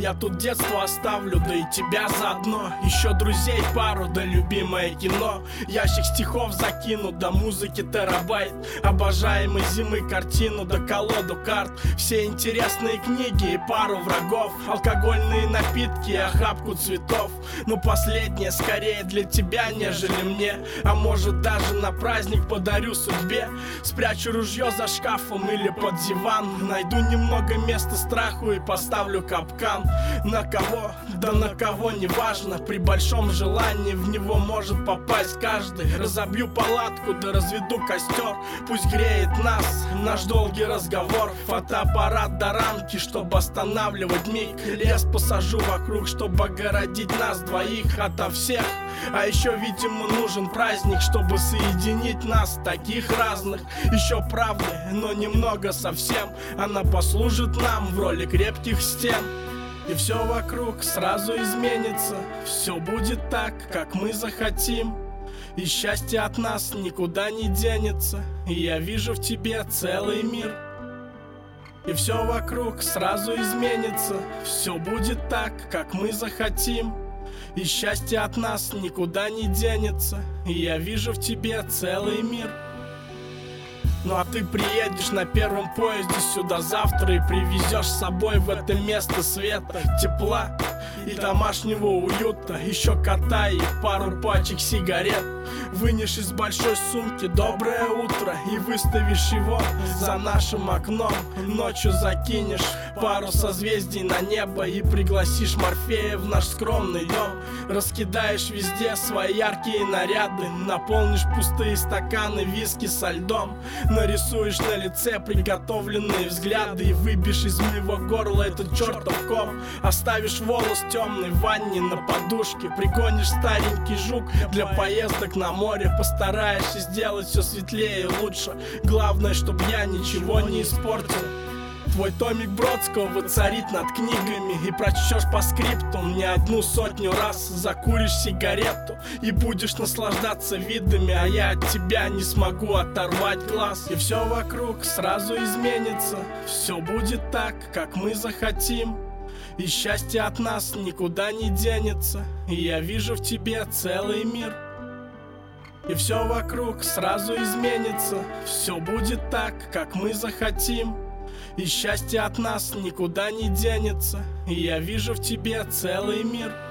Я тут детство оставлю, да и тебя заодно. Еще друзей пару, да любимое кино. Ящик стихов закину, да музыки терабайт. Обожаемой зимы картину, да колоду карт. Все интересные книги и пару врагов. Алкогольные напитки и охапку цветов. Но последнее скорее для тебя, нежели мне. А может даже на праздник подарю судьбе. Спрячу ружье за шкафом или под диван. Найду немного места страху и поставлю капкан. На кого? Да на кого, неважно. При большом желании в него может попасть каждый. Разобью палатку, да разведу костер. Пусть греет нас наш долгий разговор. Фотоаппарат до рамки, чтобы останавливать миг. Лес посажу вокруг, чтобы огородить нас двоих ото всех. А еще, видимо, нужен праздник, чтобы соединить нас, таких разных. Еще правды, но немного совсем. Она послужит нам в роли крепких стен. И все вокруг сразу изменится. Все будет так, как мы захотим. И счастье от нас никуда не денется. И я вижу в тебе целый мир. И все вокруг сразу изменится. Все будет так, как мы захотим. И счастье от нас никуда не денется. И я вижу в тебе целый мир. Ну а ты приедешь на первом поезде сюда завтра и привезешь с собой в это место света, тепла и домашнего уюта. Еще кота и пару пачек сигарет. Вынешь из большой сумки доброе утро и выставишь его за нашим окном. Ночью закинешь пару созвездий на небо и пригласишь Морфея в наш скромный дом. Раскидаешь везде свои яркие наряды, наполнишь пустые стаканы виски со льдом. Нарисуешь на лице приготовленные взгляды и выбьешь из моего горла этот чертов ком. Оставишь волос темный в ванне на подушке, пригонишь старенький жук для поездок на море. Постараешься сделать все светлее и лучше. Главное, чтобы я ничего не испортил. Твой томик Бродского воцарит над книгами. И прочтешь по скрипту не одну сотню раз. Закуришь сигарету и будешь наслаждаться видами. А я от тебя не смогу оторвать глаз. И все вокруг сразу изменится. Все будет так, как мы захотим. И счастье от нас никуда не денется. И я вижу в тебе целый мир. И все вокруг сразу изменится. Все будет так, как мы захотим. И счастье от нас никуда не денется. И я вижу в тебе целый мир.